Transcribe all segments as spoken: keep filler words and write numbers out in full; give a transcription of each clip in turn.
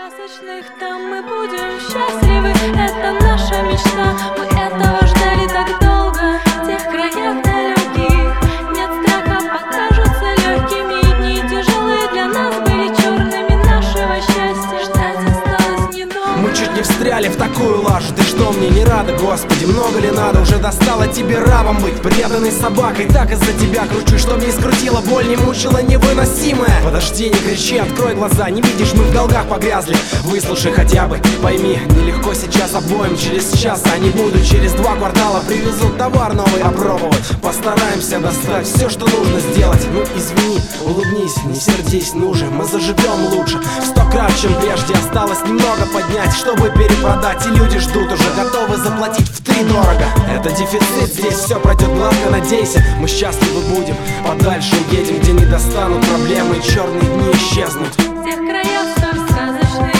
Сказочных, там мы будем счастливы. Это наша мечта, мы этого ждали так долго. В тех краях далеких нет страха, покажутся легкими. Дни тяжелые для нас были черными нашего счастья. Ждать осталось недолго. Мы чуть не встряли в такую лажу. Ты что, мне не рада, Господи, много ли надо? Уже достало тебе рабом быть, преданной собакой. Так из-за тебя кручусь, что мне скрутила боль, не мучила невыносимая. Подожди, не кричи, открой глаза. Не видишь, мы в долгах погрязли. Выслушай хотя бы, пойми, нелегко сейчас обоим. Через час, а не буду, через два квартала привезут товар новый опробовать. Постараемся достать все, что нужно сделать. Ну извини, улыбнись, не сердись, ну же, мы заживем лучше в сто крат, чем прежде. Осталось немного поднять, чтобы перепродать. И люди ждут, уже готовы заплатить втридорого. Это дефицит, здесь все пройдет гладко, надейся. Мы счастливы будем, подальше уедем, где не достанут проблемы и черные дни исчезнут. В тех краях столь сказочных,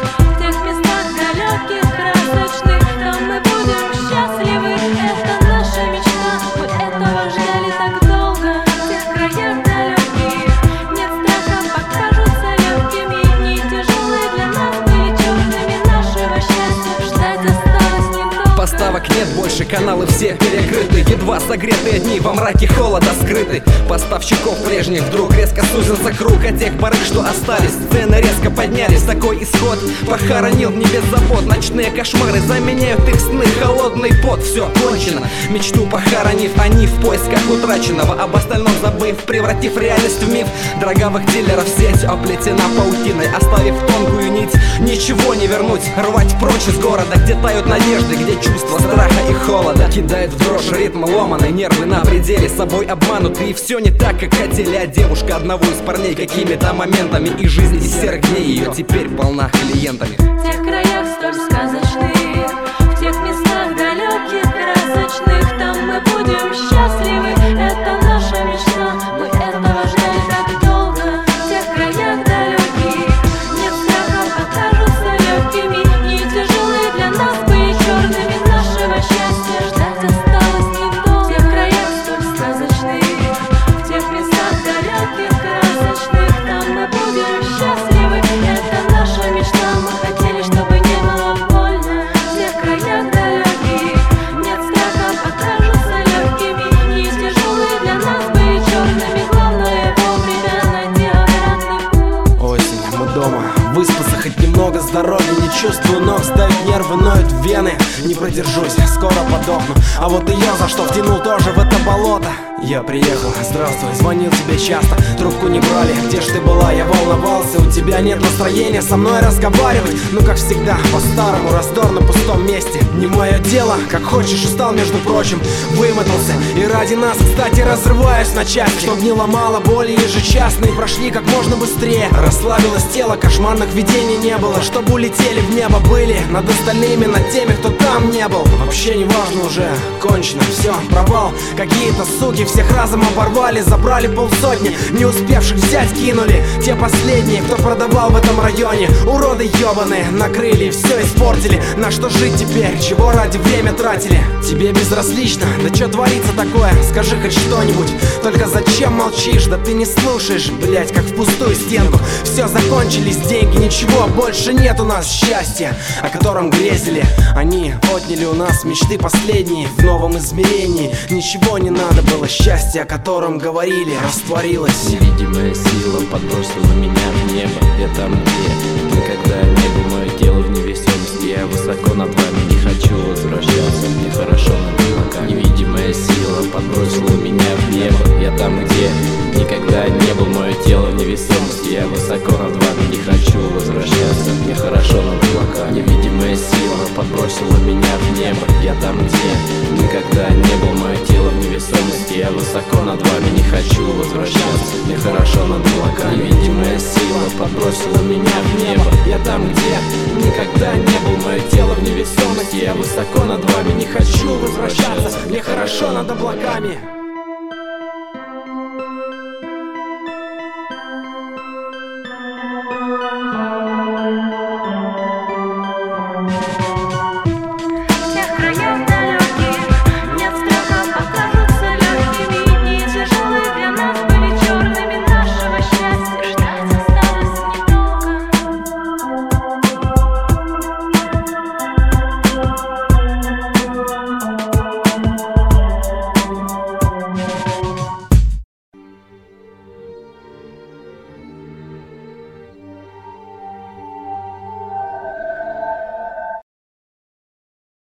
в тех местах далеких, красочных, там мы будем счастливы. Это наша мечта, мы этого ждали так долго. В тех краях далеких нет страха, покажутся легкими. Дни тяжелые для нас были черными нашего счастья. Ждать осталось недолго. Поставок нет больше, каналы все перекрыты. Едва согретые дни во мраке холода скрыты. Поставщиков прежних вдруг резко сузился круг. А тех барыг, что остались, цены резко поднялись. Такой исход похоронил не без забот. Ночные кошмары заменяют их сны, холодный пот. Все кончено, мечту похоронив, они в поисках утраченного. Об остальном забыв, превратив реальность в миф. Дроговых дилеров сеть оплетена паутиной, оставив тонкую нить, ничего не вернуть. Рвать прочь из города, где тают надежды, где чувство страха и холода кидает в дрожь ритм ломаный, нервы на пределе, собой обмануты. И все не так, как хотели, а девушка одного из парней какими-то моментами. И жизнь из серых дней ее теперь полна клиентами. В тех краях столь сказочных, в тех местах далеких, красочных, там мы будем счастливы. Это наша мечта, мы этого ждали так долго. В тех краях далеких нет страха, покажутся легкими. Дни тяжелые для нас были черными нашего счастья. Ждать осталось недолго. В тех краях столь сказочных, в тех местах далеких, красочных, там мы будем счастливы. Это наша мечта, мы хотели, чтобы не было больно. В тех краях далеких нет страха, покажутся легкими. Дни тяжелые для нас были черными, главное вовремя найти обратный путь. Осень, мы дома, выспаться хоть немного, здоровья не чувствую ног, сдают нервы, ноют вены. Не продержусь, скоро подохну. А вот и я за что втянул тоже в это болото. Я приехал, здравствуй, звонил тебе часто, трубку не брали, где ж ты была, я волновался. У тебя нет настроения со мной разговаривать. Ну как всегда, по-старому, раздор на пустом месте. Не мое дело, как хочешь, устал, между прочим, вымотался. И ради нас, кстати, разрываюсь на части, чтоб не ломало боли ежечасные, прошли как можно быстрее. Расслабилось тело, кошмарных видений не было, чтобы улетели в небо, были над остальными, над теми, кто там не был. Вообще не важно уже, кончено, все, провал. Какие-то суки всех разом оборвали, забрали полсотни, не успевших взять кинули. Те последние, кто продавал в этом районе, уроды ебаные, накрыли, все испортили. На что жить теперь, чего ради время тратили? Тебе безразлично, да что творится такое? Скажи хоть что-нибудь, только зачем молчишь? Да ты не слушаешь, блять, как в пустую стенку. Все, закончились деньги, ничего больше нет у нас счастья, о котором грезили. Они отняли у нас мечты последние в новом измерении. Ничего не надо было, счастье, о котором говорили, растворилось. Невидимая сила подбросила меня в небо. Я там, где никогда не был, мое тело в невесомости. Я высоко над вами, не хочу возвращаться, мне хорошо над облаками. Невидимая сила подбросила меня в небо. Я там, где никогда не был, мое тело в невесомости. Я высоко над вами, не хочу возвращаться, мне хорошо над облаками. Невидимая сила подбросила меня в небо. Я там, где никогда не был, мое тело в невесомости. Я высоко над вами, не хочу возвращаться, мне хорошо над облаками. Невидимая сила подбросила меня в небо. Я там, где никогда не был, мое тело в невесомости. Я высоко над вами, не хочу возвращаться, мне хорошо над облаками.